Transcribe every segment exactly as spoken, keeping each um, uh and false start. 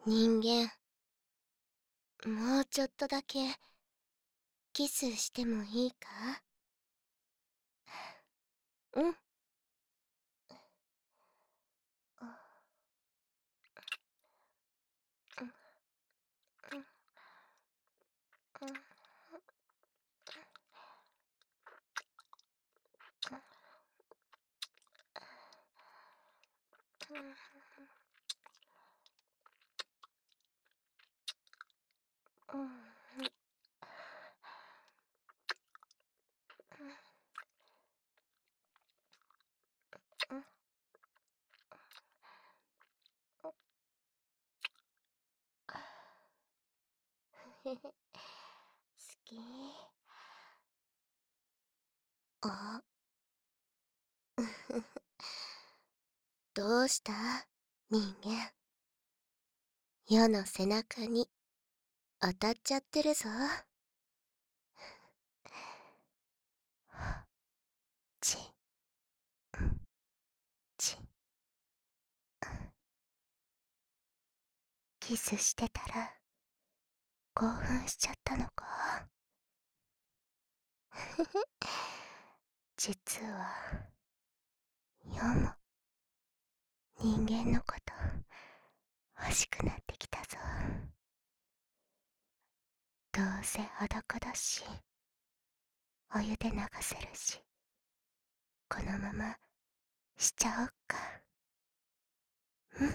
人間、もうちょっとだけキスしてもいいか？うん。好き。あどうした人間。世の背中に当たっちゃってるぞ。ちちキスしてたら興奮しちゃったのか？実は世も人間のこと欲しくなってきたぞ。どうせ裸だしお湯で流せるし、このまましちゃおっか。うん。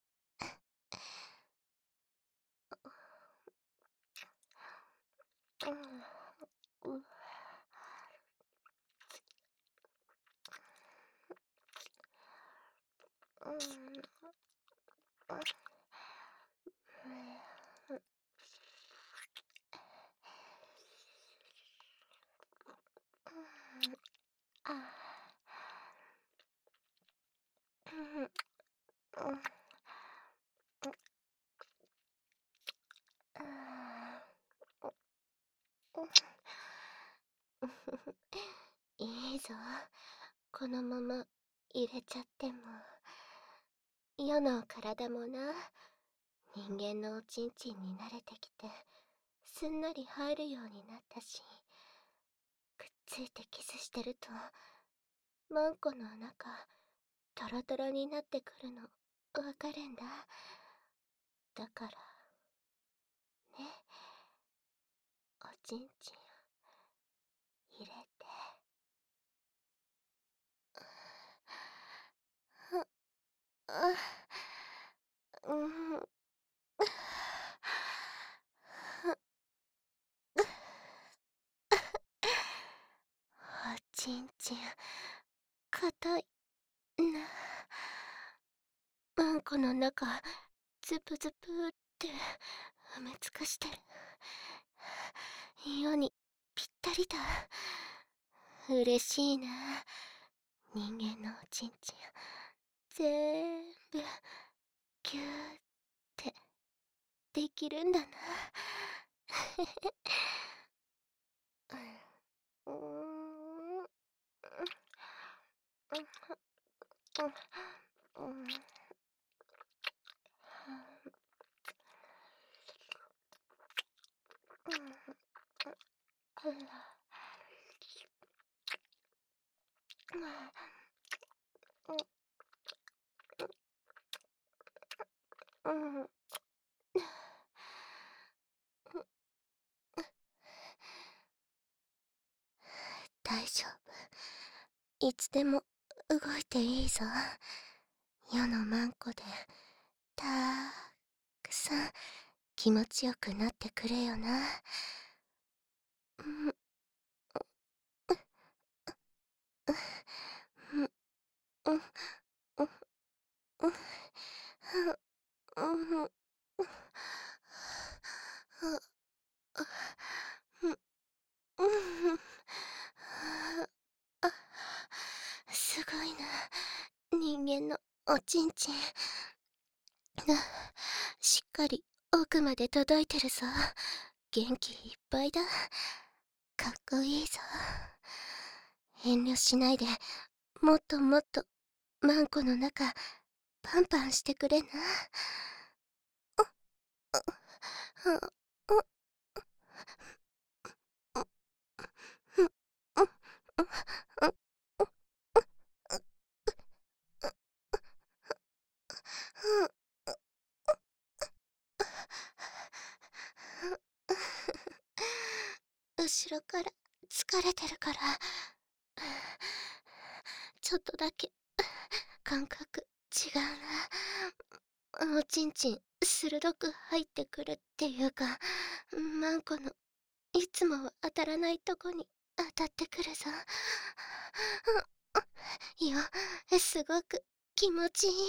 いいぞ、このまま入れちゃっても。世の体もな、人間のおちんちんに慣れてきてすんなり入るようになったし、くっついてキスしてるとマンコの中トロトロになってくるのわかるんだ。だからね、おちんちん入れて。あうん。おちんちん硬いな。マンコの中ズプズプって埋め尽くしてる。世にぴったりだ。嬉しいな。人間のおちんちんぜーんぶギューってできるんだな。うーん。大丈夫。いつでも動いていいぞ。世のマンコでたくさん気持ちよくなってくれよな。うん。すごいな、人間のおちんちん。しっかり奥まで届いてるぞ。元気いっぱいだ。かっこいいぞ。遠慮しないでもっともっとマンコの中パンパンしてくれな。あ後ろから疲れてるから、ちょっとだけ感覚違うな。おちんちん鋭く入ってくるっていうか、マンコのいつもは当たらないとこに当たってくるぞ。いや、すごく気持ちいい。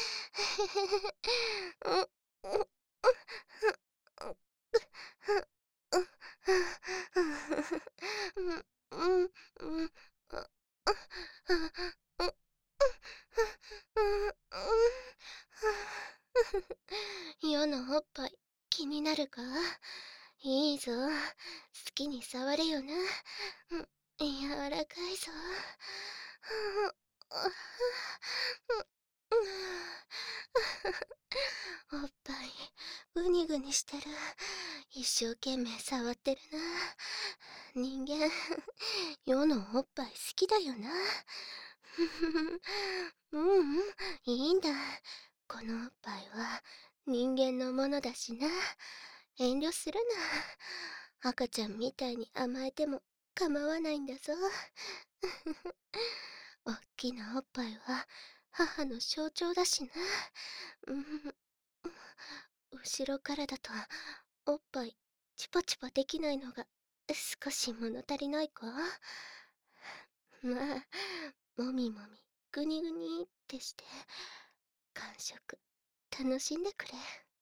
世のおっぱい気になるか？いいぞ、好きに触れよな。柔らかいぞ。おっぱいグニグニしてる。一生懸命触ってるな。人間世のおっぱい好きだよな。ううん、いいんだ。このおっぱいは人間のものだしな。遠慮するな。赤ちゃんみたいに甘えても構わないんだぞ。おっきなおっぱいは母の象徴だしな。うん、後ろからだとおっぱいチュパチュパできないのが少し物足りないか？まあ、もみもみぐにぐにってして感触楽しんでくれ。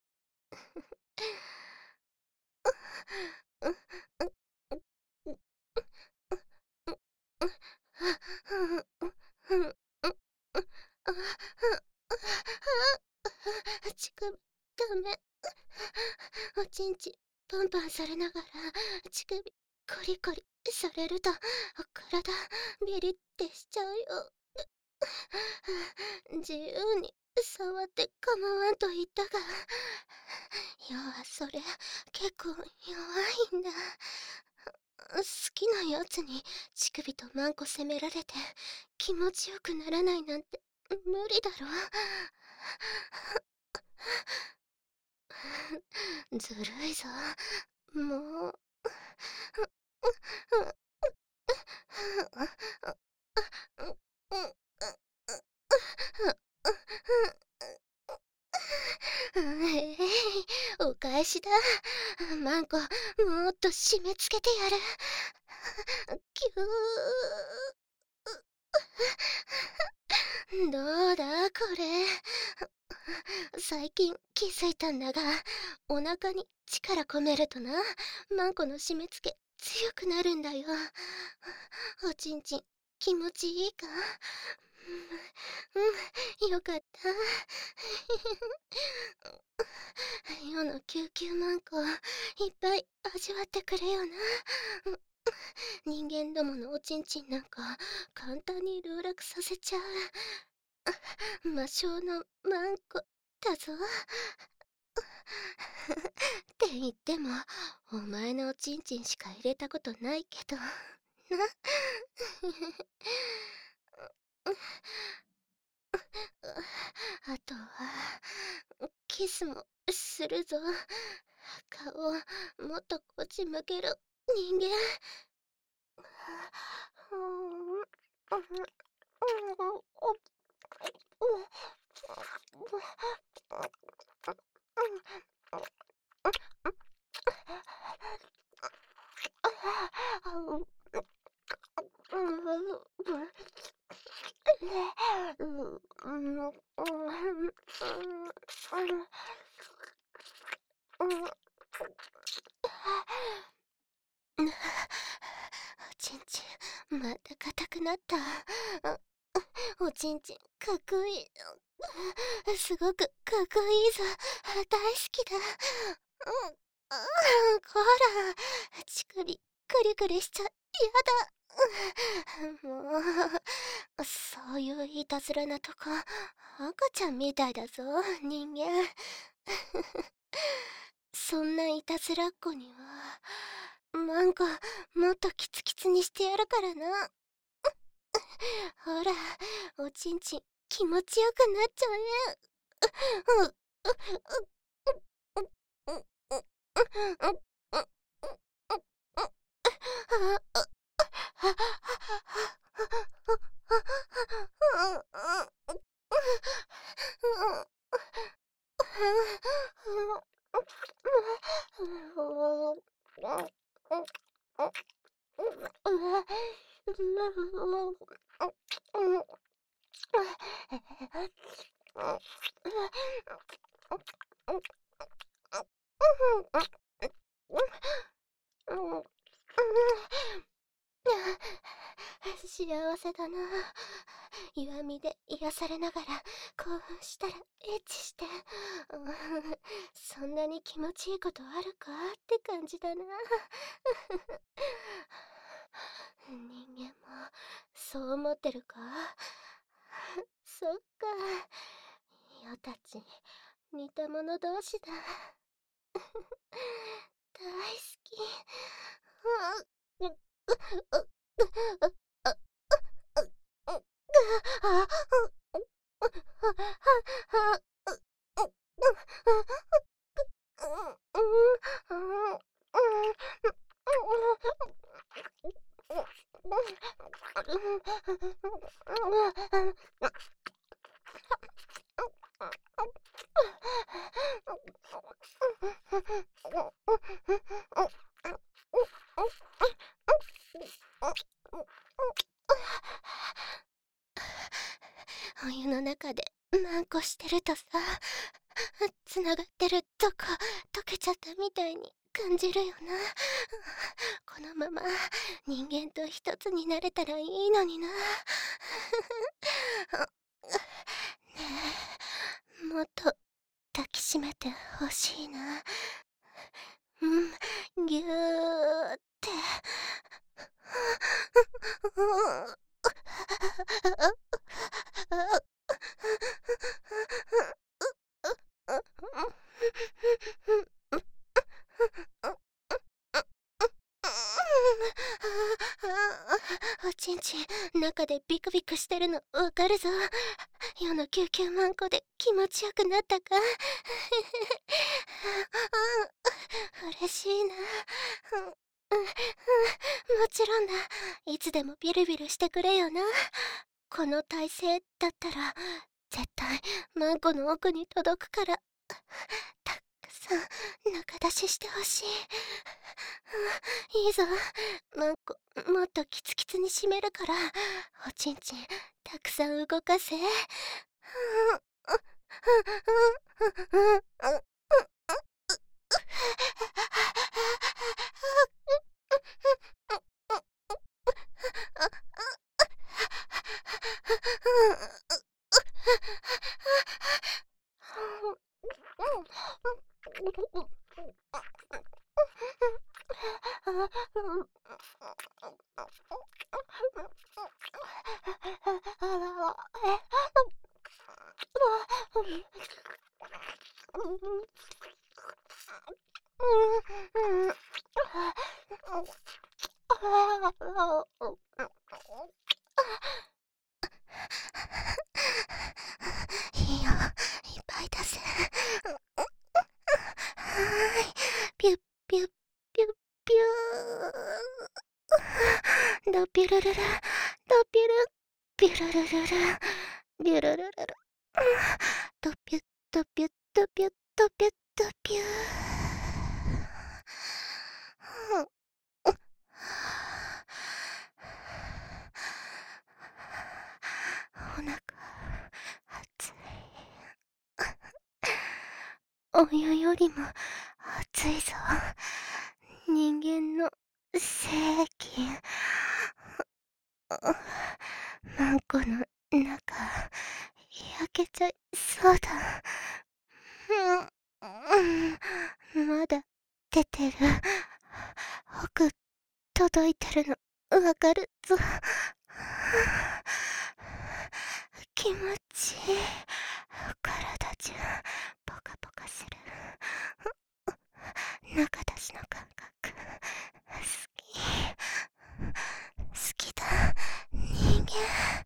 乳首ダメ。おちんちんパンパンされながら乳首コリコリされると体ビリってしちゃうよ。自由に触って構わんと言ったが、要はそれ結構弱いんだ。好きなやつに乳首とマンコ責められて気持ちよくならないなんて無理だろ。ずるいぞ、もう。えい、お返しだ。マンコ、もっと締め付けてやる。キュー。どうだこれ。最近気づいたんだが、お腹に力込めるとな、マンコの締め付け強くなるんだよ。おちんちん気持ちいいか？うん、よかった。世の救急マンコいっぱい味わってくれよな。人間どものおちんちんなんか簡単に籠絡させちゃう魔性のマンコだぞ。って言ってもお前のおちんちんしか入れたことないけどな。あとはキスもするぞ。顔もっとこっち向ける人間。おちんちんまた硬くなった。おちんちんかっこいい。すごくかっこいいぞ。大好きだ。うん、こら乳首クリクリしちゃやだ。もうそういういたずらなとこ赤ちゃんみたいだぞ人間。そそんないたずらっ子にはマンコもっとキツキツにしてやるからな。ほら、おちんちん気持ちよくなっちゃうね。幸せだな。岩見で癒されながら興奮したらエッチして、うん、そんなに気持ちいいことあるかって感じだな。人間もそう思ってるか？そっか、よたち似た者同士だ。大好き。お湯の中でマンコしてるとさ、つながってるとこ溶けちゃったみたいに感じるよな。このまま人間と一つになれたらいいのにな。ねえ、もっと抱きしめてほしいな。うん、ぎゅーって。おちんちん中でビクビクしてるのわかるぞ。世の救急マンコで気持ちよくなったか？嬉しいな。もちろんだ。いつでもビルビルしてくれよな。この体勢だったら絶対マンコの奥に届くから、たくさん中出ししてほしい。いいぞ、マンコもっとキツキツに締めるから、おちんちんたくさん動かせ。いいよ、いっぱい出せ。ピュッピュッピュッピュー。ドピュルルル、ドピュル、ピュルルルル、ビュルルルル。ドピュッドピュッドピュッドピュッドピュー。お腹熱い。お湯よりも熱いぞ。人間の精液。マンコの中焼けちゃいそうだ。うん、まだ出てる。奥届いてるのわかるぞ。気持ちいい。体中ポカポカする。 中出しの感覚好き好きだ人間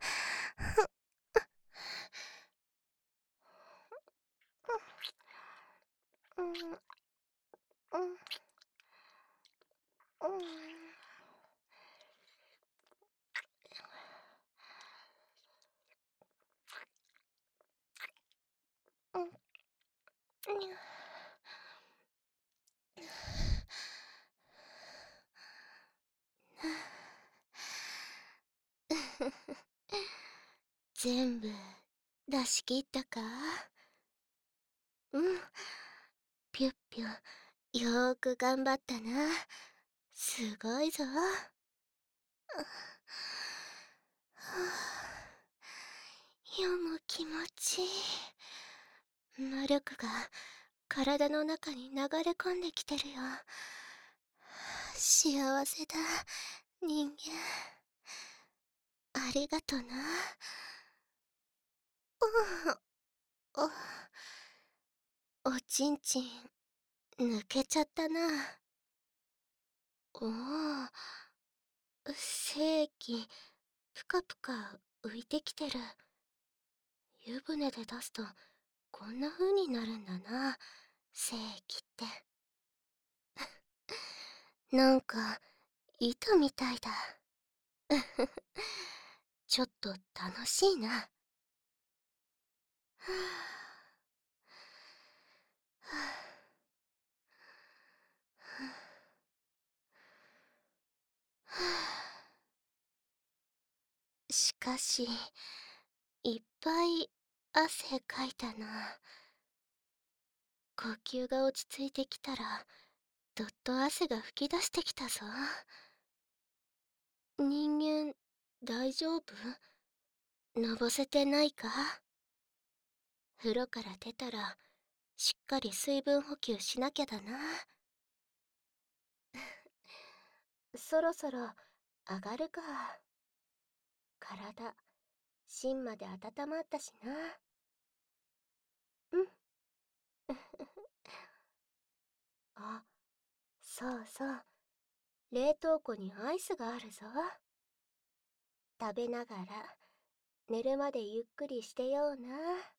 うんうんうんうんうん全部出し切ったか？うん。ぴゅっぴゅよーく頑張ったな。すごいぞ。はあ、読む気持ちいい。魔力が体の中に流れ込んできてるよ。幸せだ、人間。ありがとな。うん、お、おちんちん、抜けちゃったな。おお、精液、ぷかぷか浮いてきてる。湯船で出すと、こんな風になるんだな、精液って。なんか、糸みたいだ。ちょっと楽しいな。はあはあはあ、しかし、いっぱい汗かいたな。呼吸が落ち着いてきたら、どっと汗が噴き出してきたぞ。人間、大丈夫？のぼせてないか？風呂から出たら、しっかり水分補給しなきゃだな。そろそろ、上がるか。体、芯まで温まったしな。うん。あ、そうそう。冷凍庫にアイスがあるぞ。食べながら、寝るまでゆっくりしてような。